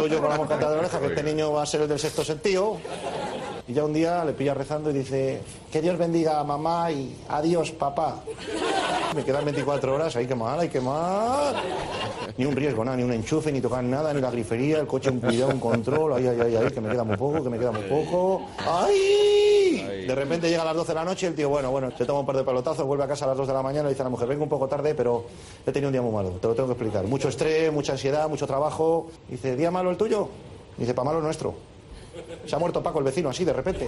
Toyo con la mosqueta de la oreja, que este niño va a ser el del sexto sentido. Y ya un día le pilla rezando y dice: que Dios bendiga a mamá y adiós, papá. Me quedan 24 horas, hay que mal. Ni un riesgo, nada, ni un enchufe, ni tocar nada, ni la grifería, el coche un cuidado, un control, ay, que me queda muy poco. ¡Ay! De repente llega a las 12 de la noche y el tío, bueno, se toma un par de pelotazos, vuelve a casa a las 2 de la mañana y dice a la mujer: vengo un poco tarde, pero he tenido un día muy malo, te lo tengo que explicar. Mucho estrés, mucha ansiedad, mucho trabajo. Dice: ¿día malo el tuyo? Dice: pa' malo el nuestro. Se ha muerto Paco, el vecino, así de repente.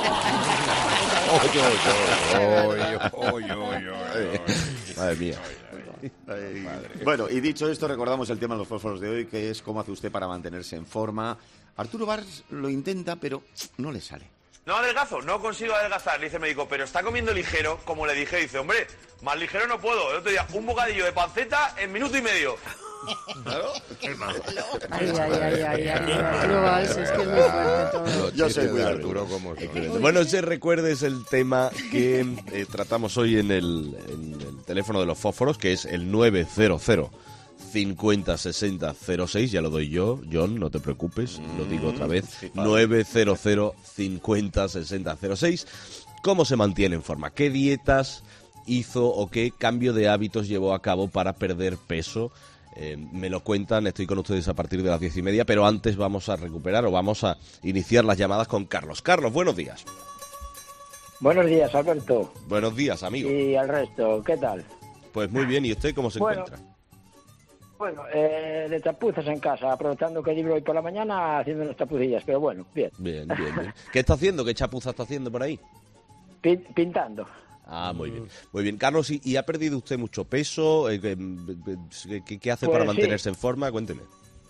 Madre mía. Bueno, y dicho esto, recordamos el tema de los fósforos de hoy, que es cómo hace usted para mantenerse en forma. Arturo Valls lo intenta, pero no le sale. No adelgazo, no consigo adelgazar, le dice el médico, pero está comiendo ligero, como le dije, dice, hombre, más ligero no puedo. El otro día, un bocadillo de panceta en minuto y medio. Claro. Ay, Arturo Valls, es que es muy fuerte todo. Yo soy muy Arturo, como bueno, si recuerdes el tema que tratamos hoy en el teléfono de los fósforos, que es el 900 50 60 06, ya lo doy yo, John, no te preocupes, lo digo otra vez, 900 50 60 06. ¿Cómo se mantiene en forma? ¿Qué dietas hizo o qué cambio de hábitos llevó a cabo para perder peso? Me lo cuentan, estoy con ustedes a partir de las 10:30, pero antes vamos a iniciar las llamadas con Carlos. Carlos, buenos días. Buenos días, Alberto. Buenos días, amigo. Y al resto, ¿qué tal? Pues muy bien, ¿y usted cómo se encuentra? Bueno, de chapuzas en casa, aprovechando que libro hoy por la mañana, haciendo unas chapucillas, pero bueno, bien. Bien. ¿Qué está haciendo? ¿Qué chapuza está haciendo por ahí? Pintando. Ah, muy bien. Carlos, ¿y ha perdido usted mucho peso? ¿Qué hace para mantenerse en forma? Cuénteme.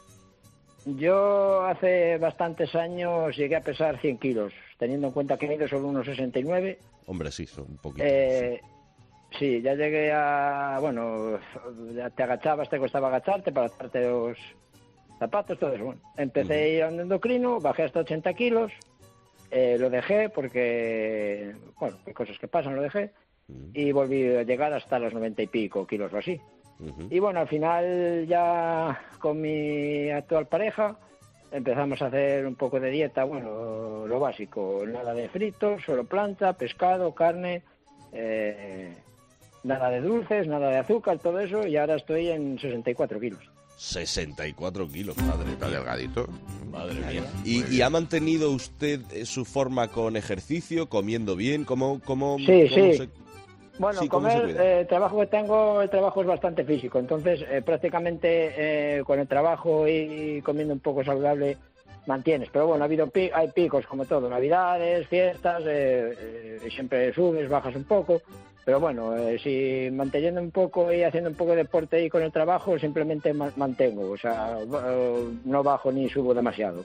Yo hace bastantes años llegué a pesar 100 kilos, teniendo en cuenta que mido solo unos 69. Hombre, sí, son un poquito. Sí, ya llegué a... Bueno, ya te agachabas, te costaba agacharte para atarte los zapatos, todo eso. Bueno, empecé a ir a un endocrino, bajé hasta 80 kilos, lo dejé porque... Bueno, hay cosas que pasan, lo dejé. Y volví a llegar hasta los 90 y pico kilos o así. Y bueno, al final ya con mi actual pareja empezamos a hacer un poco de dieta, bueno, lo básico, nada de fritos, solo planta, pescado, carne, nada de dulces, nada de azúcar, todo eso, y ahora estoy en 64 kilos. 64 kilos, madre Está mía. delgadito. Madre mía. ¿Y ha mantenido usted su forma con ejercicio, comiendo bien? ¿Cómo Sí. Bueno, Sí, ¿cómo se comer, cuida? el trabajo que tengo, el trabajo es bastante físico, entonces prácticamente con el trabajo y comiendo un poco saludable mantienes, pero bueno, hay picos como todo, navidades, fiestas, siempre subes, bajas un poco, pero bueno, si manteniendo un poco y haciendo un poco de deporte y con el trabajo, simplemente mantengo, o sea, no bajo ni subo demasiado.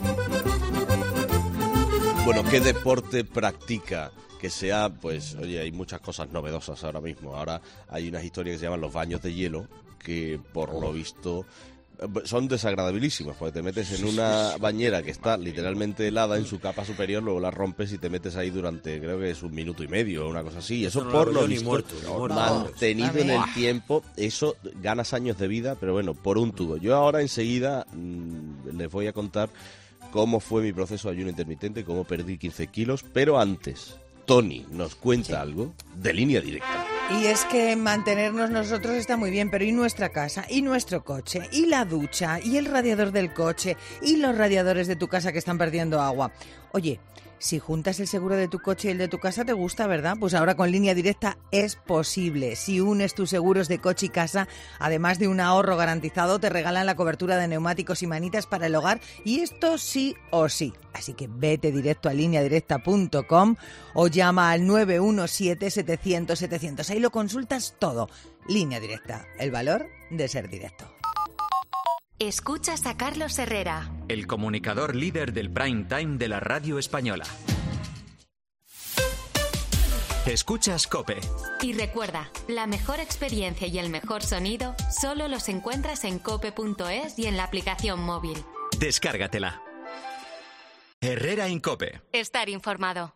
Bueno, ¿qué deporte practica? Que sea, pues, oye, hay muchas cosas novedosas ahora mismo. Ahora hay unas historias que se llaman los baños de hielo, que por lo visto son desagradabilísimos, porque te metes en una bañera que está literalmente helada en su capa superior, luego la rompes y te metes ahí durante, creo que es 1 minuto y medio o una cosa así. Eso no por lo lo veo ni visto, muerto. mantenido en el tiempo, eso ganas años de vida, pero bueno, por un tubo. Yo ahora enseguida les voy a contar cómo fue mi proceso de ayuno intermitente, cómo perdí 15 kilos, pero antes, Tony nos cuenta algo de Línea Directa. Y es que mantenernos nosotros está muy bien, pero ¿y nuestra casa? ¿Y nuestro coche? ¿Y la ducha? ¿Y el radiador del coche? ¿Y los radiadores de tu casa que están perdiendo agua? Oye, si juntas el seguro de tu coche y el de tu casa te gusta, ¿verdad? Pues ahora con Línea Directa es posible. Si unes tus seguros de coche y casa, además de un ahorro garantizado, te regalan la cobertura de neumáticos y manitas para el hogar, y esto sí o sí. Así que vete directo a lineadirecta.com o llama al 917-700-700. Ahí lo consultas todo. Línea Directa, el valor de ser directo. Escuchas a Carlos Herrera, el comunicador líder del prime time de la radio española. Escuchas COPE. y recuerda, la mejor experiencia y el mejor sonido solo los encuentras en cope.es y en la aplicación móvil. Descárgatela. Herrera en COPE. Estar informado.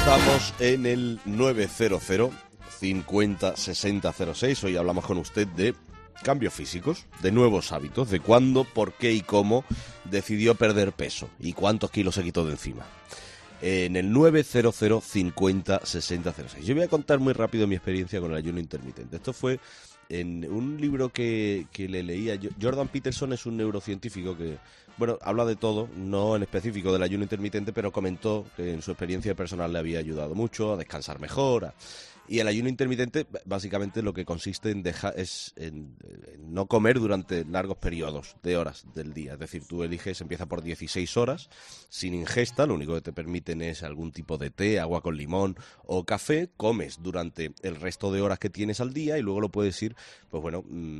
Estamos en el 900 50 60 06. Hoy hablamos con usted de cambios físicos, de nuevos hábitos, de cuándo, por qué y cómo decidió perder peso y cuántos kilos se quitó de encima. En el 900 50 60 06. Yo voy a contar muy rápido mi experiencia con el ayuno intermitente. Esto fue en un libro que le leía. Jordan Peterson es un neurocientífico que, bueno, habla de todo, no en específico del ayuno intermitente, pero comentó que en su experiencia personal le había ayudado mucho a descansar mejor. Y el ayuno intermitente básicamente lo que consiste en en no comer durante largos periodos de horas del día. Es decir, tú eliges, empieza por 16 horas sin ingesta, lo único que te permiten es algún tipo de té, agua con limón o café, comes durante el resto de horas que tienes al día y luego lo puedes ir, pues bueno,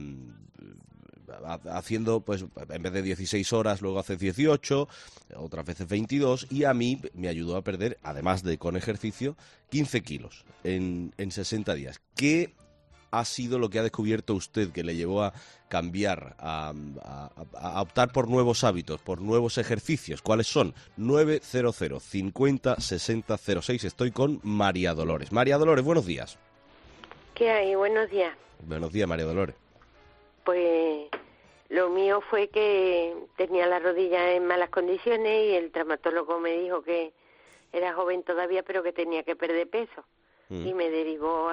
haciendo, pues en vez de 16 horas, luego haces 18, otras veces 22, y a mí me ayudó a perder, además de con ejercicio, 15 kilos en 60 días. ¿Qué ha sido lo que ha descubierto usted que le llevó a cambiar, a optar por nuevos hábitos, por nuevos ejercicios? ¿Cuáles son? 900 50 60 06. Estoy con María Dolores. María Dolores, buenos días. ¿Qué hay? Buenos días. Buenos días, María Dolores. Pues lo mío fue que tenía la rodilla en malas condiciones y el traumatólogo me dijo que era joven todavía, pero que tenía que perder peso. Y me derivó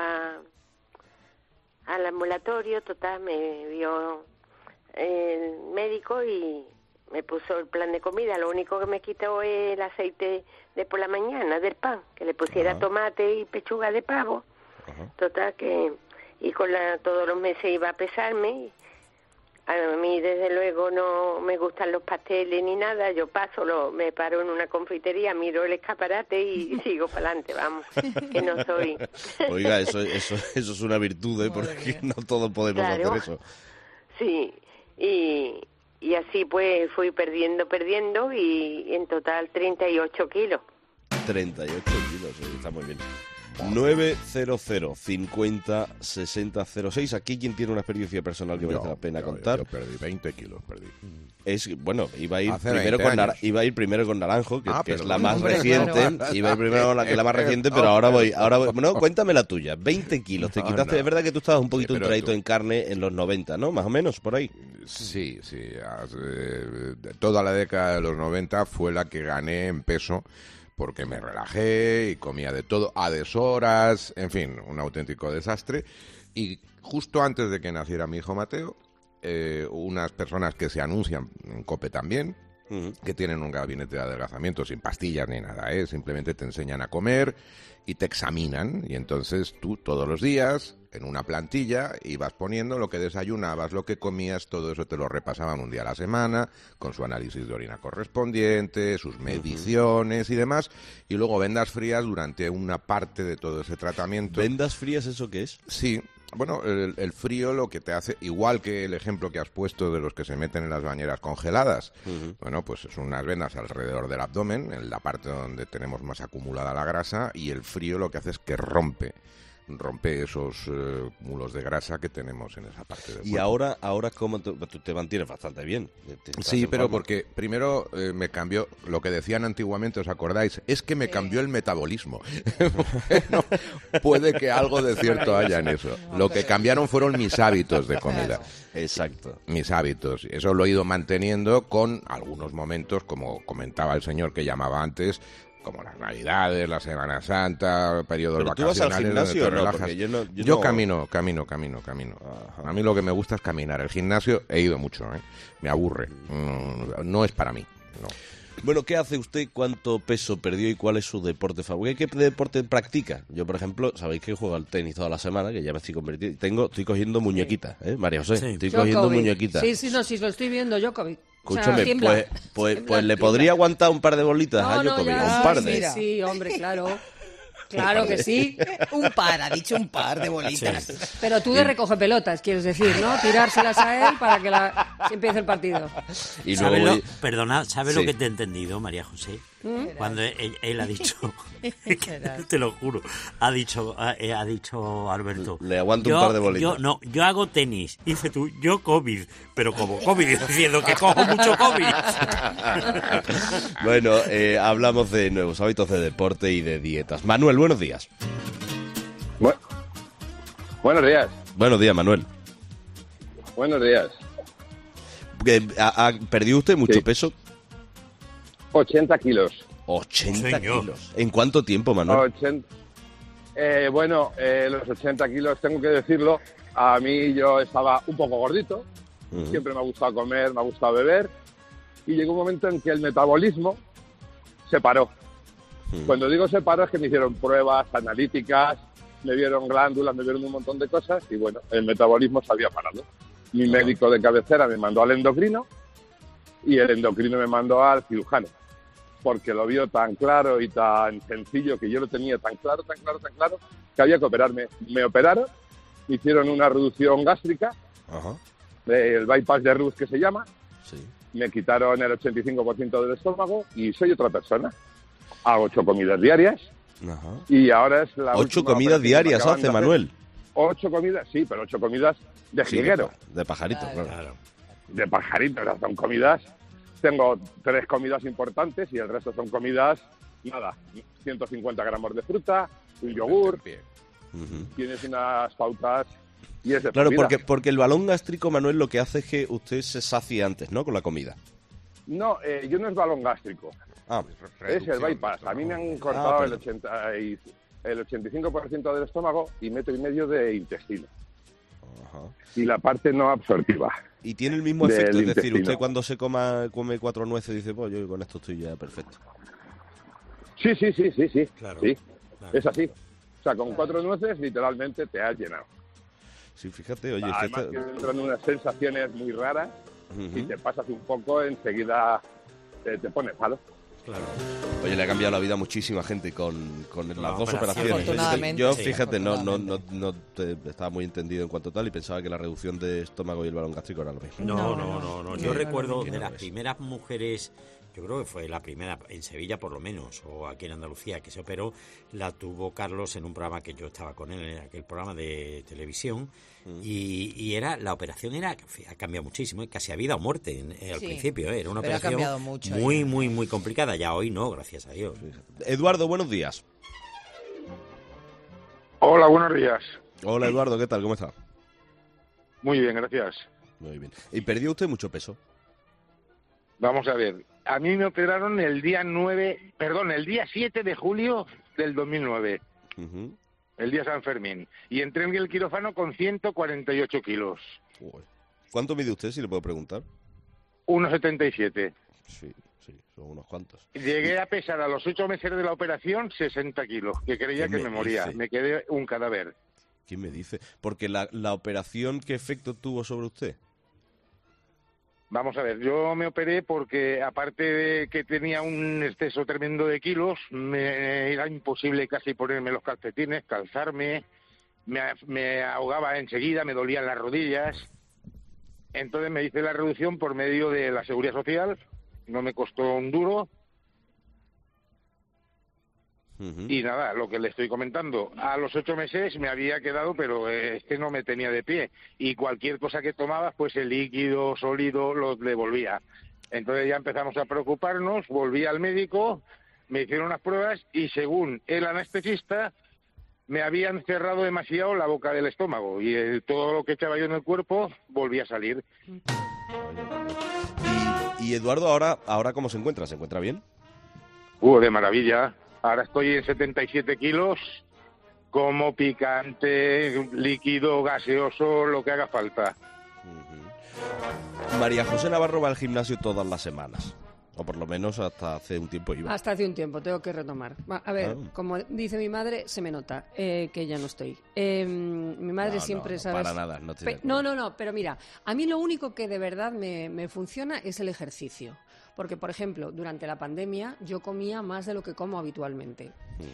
al ambulatorio. Total, me vio el médico y me puso el plan de comida. Lo único que me quitó es el aceite de por la mañana del pan, que le pusiera tomate y pechuga de pavo. Total, que y todos los meses iba a pesarme. A mí, desde luego, no me gustan los pasteles ni nada. Yo me paro en una confitería, miro el escaparate y sigo para adelante, vamos, que no soy... Oiga, eso es una virtud, ¿eh? Porque no todos podemos hacer eso. Sí, y así pues fui perdiendo y en total 38 kilos. 38 kilos, está muy bien. 900 50 60 06. Aquí quien tiene una experiencia personal que merece la pena contar. Yo perdí 20 kilos, Bueno, iba a ir primero con Naranjo, que es la más reciente. Claro. Iba a ir primero con la más reciente, pero ahora voy. No, cuéntame la tuya. 20 kilos te quitaste. Es verdad que tú estabas un poquito entradito en carne en los 90, ¿no? Más o menos, por ahí. Sí. Toda la década de los 90 fue la que gané en peso, porque me relajé y comía de todo a deshoras, en fin, un auténtico desastre. Y justo antes de que naciera mi hijo Mateo, unas personas que se anuncian en COPE también, que tienen un gabinete de adelgazamiento sin pastillas ni nada, simplemente te enseñan a comer y te examinan, y entonces tú todos los días en una plantilla ibas poniendo lo que desayunabas, lo que comías, todo eso te lo repasaban un día a la semana, con su análisis de orina correspondiente, sus mediciones y demás, y luego vendas frías durante una parte de todo ese tratamiento. ¿Vendas frías eso qué es? Sí. Bueno, el frío lo que te hace, igual que el ejemplo que has puesto de los que se meten en las bañeras congeladas, bueno, pues son unas vendas alrededor del abdomen, en la parte donde tenemos más acumulada la grasa, y el frío lo que hace es que rompe esos cúmulos de grasa que tenemos en esa parte del cuerpo. Y ahora ¿cómo tú te mantienes bastante bien? Sí, pero porque primero me cambió, lo que decían antiguamente, ¿os acordáis? Es que me cambió el metabolismo. Bueno, puede que algo de cierto haya en eso. Lo que cambiaron fueron mis hábitos de comida. Exacto. Mis hábitos. Eso lo he ido manteniendo con algunos momentos, como comentaba el señor que llamaba antes, como las Navidades, la Semana Santa, periodos vacacionales. ¿Tú vas al gimnasio donde te o no? Porque yo camino. Ajá. A mí lo que me gusta es caminar. El gimnasio he ido mucho, me aburre. No es para mí, no. Bueno, ¿qué hace usted? ¿Cuánto peso perdió y cuál es su deporte favorito? ¿Qué deporte practica? Yo, por ejemplo, sabéis que juego al tenis toda la semana, que ya me estoy convirtiendo. Estoy cogiendo muñequitas, María José. Sí. Estoy cogiendo muñequitas. Sí, lo estoy viendo, Djokovic. Escúchame, o sea, pues le podría aguantar un par de bolitas a Djokovic, un par de... Sí, hombre, claro. Claro que sí. Ha dicho un par de bolitas. Sí. Pero tú de recoge pelotas, quieres decir, ¿no? Tirárselas a él para que se empiece el partido. ¿Sabe lo que te he entendido, María José? Cuando él ha dicho, te lo juro, ha dicho Alberto, le aguanto un par de bolitas. Yo hago tenis, dice tú, yo COVID, pero como COVID, diciendo que cojo mucho COVID. Bueno, hablamos de nuevos hábitos de deporte y de dietas. Manuel, buenos días. Buenos días. Buenos días, Manuel. Buenos días. ¿Perdió usted mucho peso? 80 kilos. 80 kilos. ¿En cuánto tiempo, Manuel? Los 80 kilos, tengo que decirlo, a mí yo estaba un poco gordito, siempre me ha gustado comer, me ha gustado beber, y llegó un momento en que el metabolismo se paró. Cuando digo se paró es que me hicieron pruebas analíticas, me vieron glándulas, me vieron un montón de cosas, y bueno, el metabolismo se había parado. Mi médico de cabecera me mandó al endocrino, y el endocrino me mandó al cirujano, porque lo vio tan claro y tan sencillo, que yo lo tenía tan claro, que había que operarme. Me operaron, me hicieron una reducción gástrica, el bypass de Rus que se llama, me quitaron el 85% del estómago y soy otra persona. Hago 8 comidas diarias y ahora es la 8 comidas diarias hace, Manuel. 8 comidas, sí, pero 8 comidas de jilguero. De pajarito, claro. De pajarito, o sea, son comidas. Tengo 3 comidas importantes y el resto son comidas, 150 gramos de fruta, un yogur, tienes unas pautas y es de Claro, comida. porque el balón gástrico, Manuel, lo que hace es que usted se sacie antes, ¿no?, con la comida. No, yo no es balón gástrico, es el bypass. A mí me han cortado el 85% del estómago y 1,5 metros de intestino. Y la parte no absortiva. Y tiene el mismo efecto, es decir, intestino. usted cuando se come 4 nueces dice, pues yo con esto estoy ya perfecto. Sí. Claro. Sí, es así. O sea, con 4 nueces literalmente te has llenado. Sí, fíjate, oye... Además que entran unas sensaciones muy raras y te pasas un poco, enseguida te pones malo. Claro. Oye, le ha cambiado la vida a muchísima gente con las dos operaciones. Afortunadamente. Yo, fíjate, no estaba muy entendido en cuanto tal y pensaba que la reducción de estómago y el balón gástrico era lo mismo. No. Yo recuerdo de las primeras mujeres, yo creo que fue la primera en Sevilla por lo menos, o aquí en Andalucía, que se operó, la tuvo Carlos en un programa que yo estaba con él, en aquel programa de televisión, y era la operación ha cambiado muchísimo, casi a vida o muerte al principio, era una operación mucho, muy complicada, ya hoy no, gracias a Dios. Eduardo, buenos días. Hola, buenos días. Hola, Eduardo, ¿qué tal? ¿Cómo está? Muy bien, gracias. Muy bien. ¿Y perdió usted mucho peso? Vamos a ver, a mí me operaron el día 7 de julio del 2009, el día San Fermín, y entré en el quirófano con 148 kilos. ¿Cuánto mide usted, si le puedo preguntar? 1,77. Sí, son unos cuantos. Llegué a pesar a los 8 meses de la operación 60 kilos, que creía que me moría, me quedé un cadáver. ¿Quién me dice? Porque la operación, ¿qué efecto tuvo sobre usted? Vamos a ver, yo me operé porque aparte de que tenía un exceso tremendo de kilos, me era imposible casi ponerme los calcetines, calzarme, me ahogaba enseguida, me dolían las rodillas. Entonces me hice la reducción por medio de la Seguridad Social, no me costó un duro. Y nada, lo que le estoy comentando, a los 8 meses me había quedado, pero no me tenía de pie. Y cualquier cosa que tomaba, pues el líquido, sólido, lo devolvía. Entonces ya empezamos a preocuparnos, volví al médico, me hicieron unas pruebas y según el anestesista, me habían cerrado demasiado la boca del estómago y todo lo que echaba yo en el cuerpo volvía a salir. Y Eduardo, ahora ¿cómo se encuentra? ¿Se encuentra bien? De maravilla. Ahora estoy en 77 kilos, como picante, líquido, gaseoso, lo que haga falta. María José Navarro va al gimnasio todas las semanas, o por lo menos hasta hace un tiempo iba. Hasta hace un tiempo, tengo que retomar. A ver, como dice mi madre, se me nota que ya no estoy. Mi madre siempre, ¿sabes? Para nada, no estoy de No, pero mira, a mí lo único que de verdad me funciona es el ejercicio. Porque, por ejemplo, durante la pandemia yo comía más de lo que como habitualmente.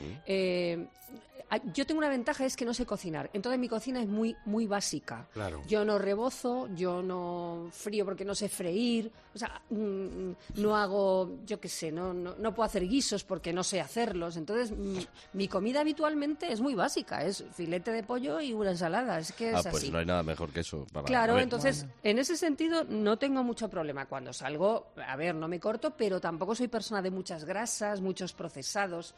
Yo tengo una ventaja, es que no sé cocinar. Entonces mi cocina es muy, muy básica. Claro. Yo no rebozo, yo no frío porque no sé freír. O sea, no hago, yo qué sé, no puedo hacer guisos porque no sé hacerlos. Entonces mi comida habitualmente es muy básica. Es filete de pollo y una ensalada. Es que es así. Pues no hay nada mejor que eso. Claro, entonces, en ese sentido no tengo mucho problema. Cuando salgo, no me corto, pero tampoco soy persona de muchas grasas, muchos procesados.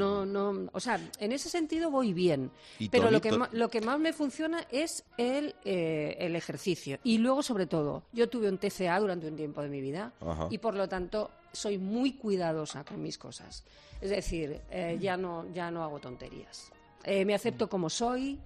O sea, en ese sentido voy bien. Pero lo que más me funciona es el ejercicio. Y luego, sobre todo, yo tuve un TCA durante un tiempo de mi vida. Ajá. Y por lo tanto soy muy cuidadosa con mis cosas. Es decir, ya no hago tonterías. Me acepto como soy.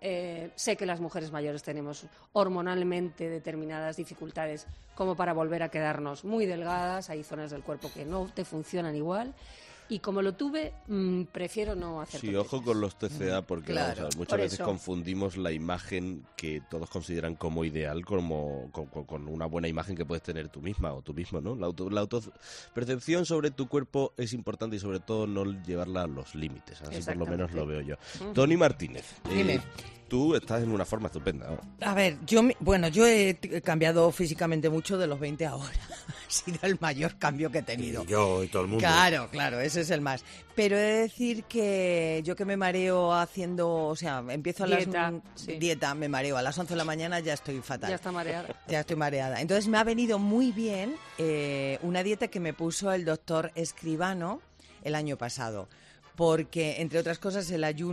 Sé que las mujeres mayores tenemos hormonalmente determinadas dificultades como para volver a quedarnos muy delgadas. Hay zonas del cuerpo que no te funcionan igual. Y como lo tuve, prefiero no hacer tonterías. Ojo con los TCA, porque Claro, muchas veces confundimos la imagen que todos consideran como ideal con una buena imagen que puedes tener tú misma o tú mismo, ¿no? La autopercepción sobre tu cuerpo es importante y sobre todo no llevarla a los límites. Así por lo menos lo veo yo. Tony Martínez. Dime. Tú estás en una forma estupenda, ¿no? A ver, yo he cambiado físicamente mucho de los 20 ahora. Ha sido el mayor cambio que he tenido. Y yo y todo el mundo. Claro, ese es el más. Pero he de decir que yo que me mareo haciendo, o sea, empiezo a dieta, me mareo a las 11 de la mañana, ya estoy fatal. Ya está mareada. Ya estoy mareada. Entonces me ha venido muy bien una dieta que me puso el doctor Escribano el año pasado. Porque, entre otras cosas,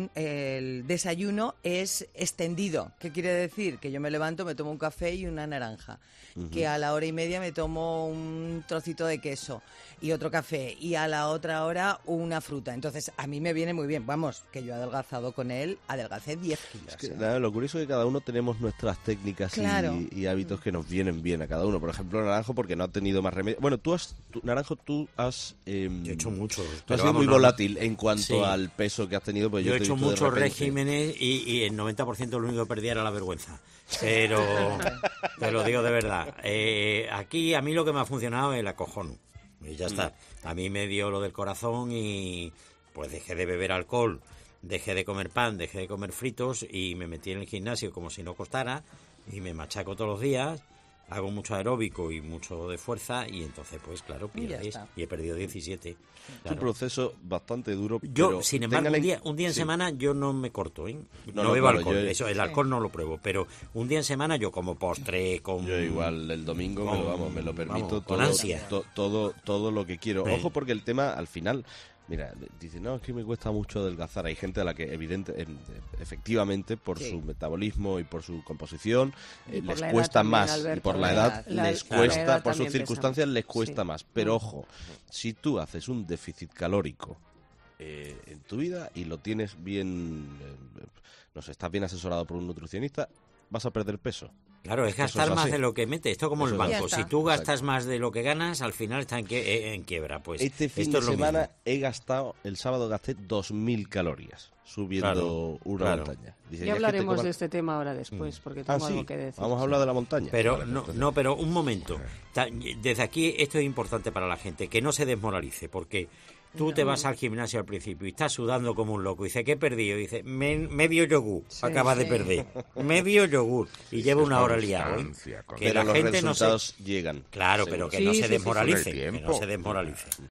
el desayuno es extendido. ¿Qué quiere decir? Que yo me levanto, me tomo un café y una naranja. Que a la hora y media me tomo un trocito de queso y otro café. Y a la otra hora una fruta. Entonces, a mí me viene muy bien. Vamos, que yo he adelgazado con él, adelgacé 10 kilos. Es que, lo curioso es que cada uno tenemos nuestras técnicas y hábitos que nos vienen bien a cada uno. Por ejemplo, Naranjo, porque no ha tenido más remedio. Bueno, Naranjo, tú has... yo he hecho mucho. Tú has sido muy volátil en cuanto al peso que has tenido. Pues yo he hecho muchos regímenes y el 90% lo único que perdía era la vergüenza. Pero te lo digo de verdad. Aquí a mí lo que me ha funcionado es el acojono. Y ya está. A mí me dio lo del corazón y pues dejé de beber alcohol, dejé de comer pan, dejé de comer fritos y me metí en el gimnasio como si no costara y me machaco todos los días. Hago mucho aeróbico y mucho de fuerza y entonces, pues claro, pierdes. Y he perdido 17. Claro. Es un proceso bastante duro. Yo, pero sin embargo, un día en semana yo no me corto, ¿eh? No bebo alcohol. El alcohol no lo pruebo, pero un día en semana yo como postre, Yo igual el domingo me lo permito con ansia. Todo lo que quiero. Ojo, porque el tema, al final... Mira, dice, no, es que me cuesta mucho adelgazar. Hay gente a la que efectivamente, por su metabolismo y por su composición, les cuesta más. Alberto, y por la edad les cuesta, por sus circunstancias les cuesta más. Pero ojo, si tú haces un déficit calórico en tu vida y lo tienes bien, estás bien asesorado por un nutricionista, vas a perder peso. Claro, es gastar más de lo que metes. Esto como el banco. Si tú gastas más de lo que ganas, al final está en quiebra. Pues este fin de semana el sábado gasté 2.000 calorías subiendo una montaña. Ya hablaremos de este tema ahora después, porque tengo algo que decir. Vamos a hablar de la montaña. Pero pero un momento. Desde aquí esto es importante para la gente, que no se desmoralice, porque... Tú te vas al gimnasio al principio y estás sudando como un loco. Y dice, ¿qué he perdido? Y dice, medio yogur. Acaba de perder. Medio yogur. Y lleva una hora liado. Que la gente los resultados llegan. Claro, pero que no se desmoralice. Que no se desmoralice.